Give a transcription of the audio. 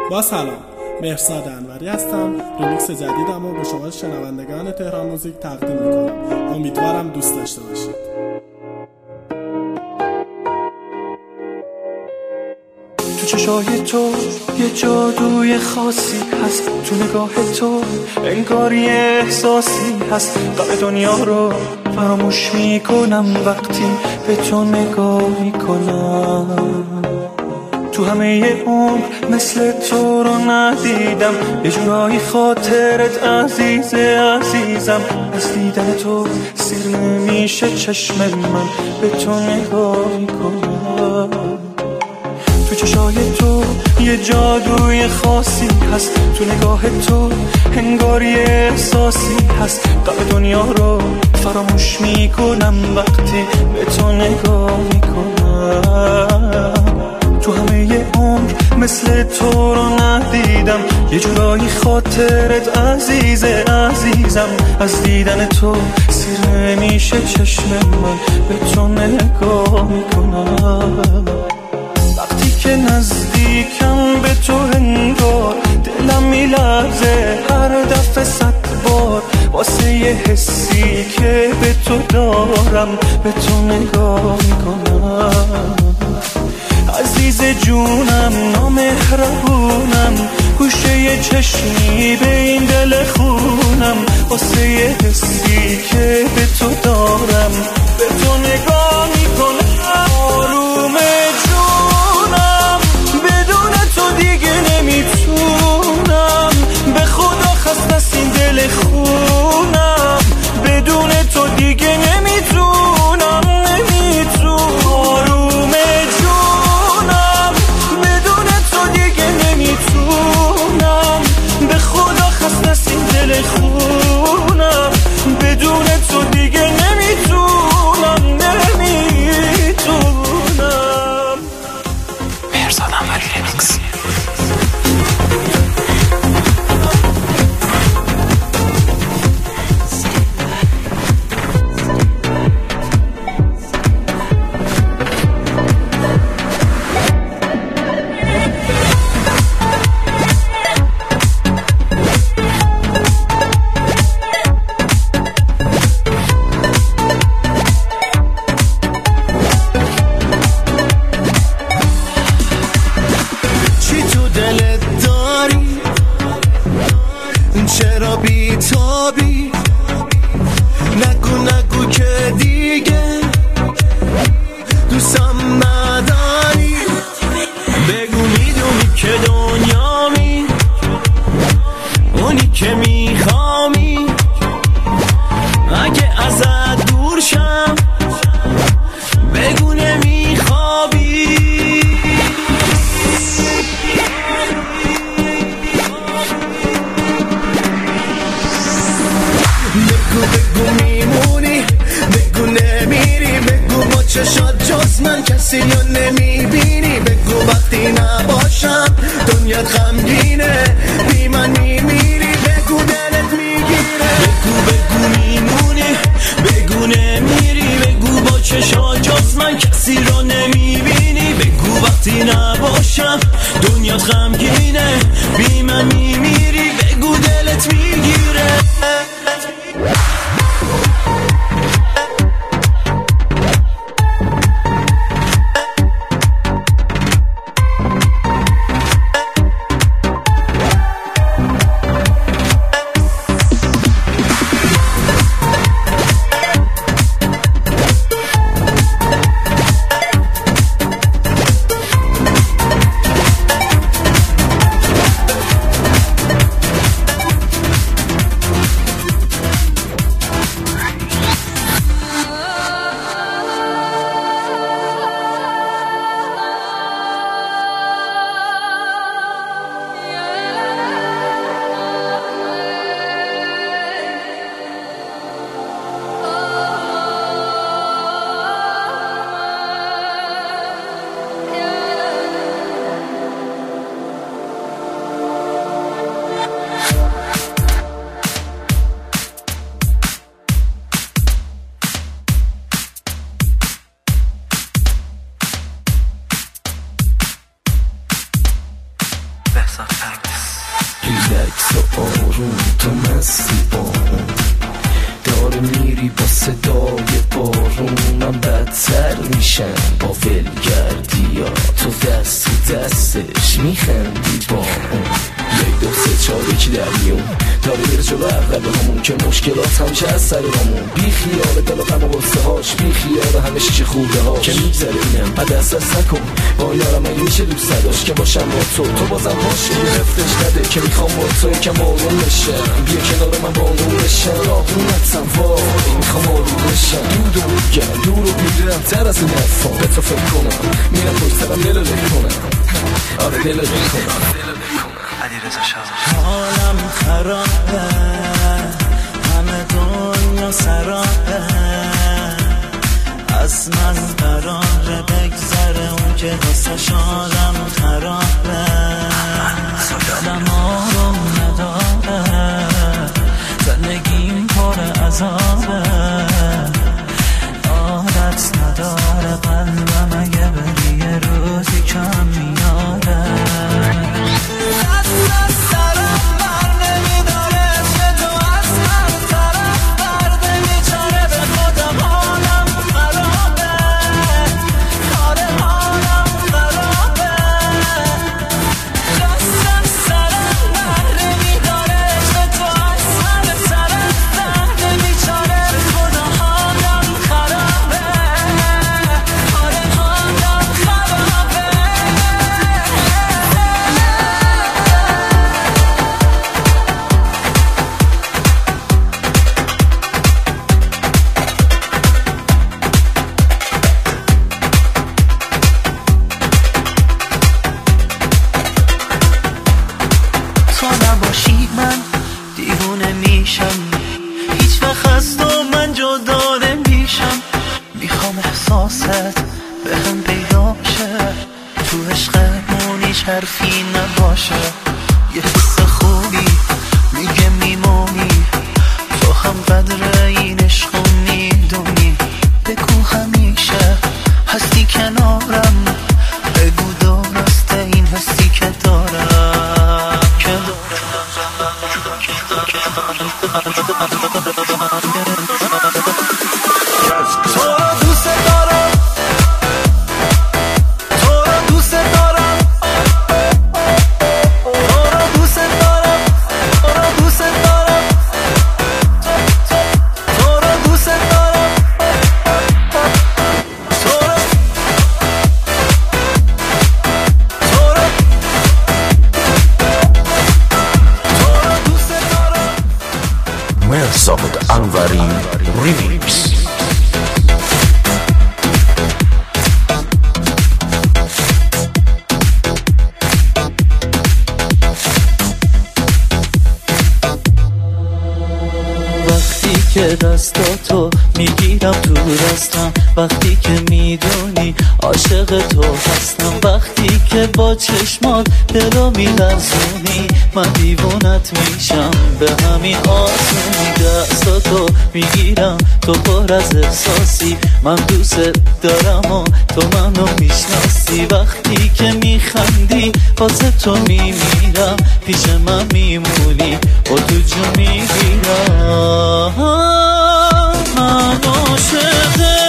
با سلام، مهرزاد انوری هستم. ریمیکس جدیدم رو به شما شنوندگان تهران موزیک تقدیم میکنم. امیدوارم دوست داشته باشید. تو چشای تو یه جادوی خاصی هست، تو نگاه تو انگار یه احساسی هست. غم دنیا رو فراموش میکنم وقتی به تو نگاه میکنم. تو همه عمر مثل تو رو ندیدم، یه جورایی خاطرت عزیزم. از دیدن تو سیر نمیشه چشم من، به تو نگاه میکنم. تو چشای تو یه جادوی خاصی هست، تو نگاه تو انگار یه احساسی هست. غم دنیا رو فراموش میکنم وقتی به تو نگاه میکنم. تو همه عمر مثل تو رو ندیدم، یه جورایی خاطرت عزیزم. از دیدن تو سیر نمیشه چشم من، به تو نگاه میکنم. وقتی که نزدیکم به تو انگار دلم میلرزه هر دفعه 100 بار، واسه یه حسی که به تو دارم به تو نگاه میکنم. عزیز جونم نامهربونم، گوشه یه چشمی به این دل خونم، واسه یه حسی که به تو دارم به تو نگاه میکنم. آروم جونم بدون تو دیگه نمیتونم، به خدا خسته است این دل خونم، بدون تو دیگه نمیتونم. آروم جونم بدون تو دیگه نمیتونم، به خدا خسته است این دل خونم، بدون تو دیگه نمیتونم. مهرزاد انوری ریمیکس. چرا بی‌تابی؟ نگو که دیگه دوستم نداری. بگو میدونی که دنیامی، اونی که میخوامی. اگه ازت دور شم بگو نمیخوابی. بگو میمونی، بگو نمیری، بگو با چشات جز من کسی رو نمیبینی. بگو وقتی نباشم دنیات غمگینه، بی من میمیری، بگو دلت میگیره. بگو میمونی، بگو نمیری، بگو با چشات جز من کسی رو نمیبینی. بگو وقتی نباشم دنیات غمگینه، بی من میمیری، بگو دلت میگیره. ریلکس و آروم تو مستی با اون داره میری با صدای بارون من بدتر میشم با ولگردی ها تو دستش میخندی با اون 1 2 3 4 یکی در میون داره بره جلو اول همون که مشکلات همیشه از سر همون بی خیال دل و غم و غصه هاش بی خیال همه شیشه خورده هاش که میگذره اینم بعد دست نکن با یارم اگه میشه دوست نداشت که باشم با تو بازم باش گرفتش نده که میخوام با تو یکم آروم بشم بیا کنار من با نور بشم راهونتم وای میخوام آروم بشم دور و میرم تر از این حرفا به تو فکر کنم میرم پشت سرم دل کنم آره دل کنم حالم خرابه همه دنیا سرابه از من قراره بگذره اون که واسه حالم خرابه دلم آروم نداره زندگیم پر عذابه عادت نداره قلبم اگه بری یه روزی کم میاره هیچ وقت از تو من جدا نمیشم میخوام احساست به هم پیدا شه تو عشقمون هیچ حرفی نباشه یه حس خوبی میگه میمونی تو هم قدر این عشقو میدونی بگو همیشه هستی کنارم بگو درسته این حسی که دارم تو رو دوست دارم تو رو دوست دارم تو رو دوست دارم تو رو دوست دارم تو رو دوست دارم مهرزاد انوری ریمیکس. وقتی که دستاتو میگیرم تو دستم وقتی که میدونی عاشق تو هستم وقتی که با چشمات دلو میلرزونی من دیوونت میشم به همین آسونی دستاتو میگیرم تو پر از احساسی من دوست دارم و تو منو میشناسی وقتی که میخندی واسه تو میمیرم پیش من میمونی و تو جو میگیرم من عاشق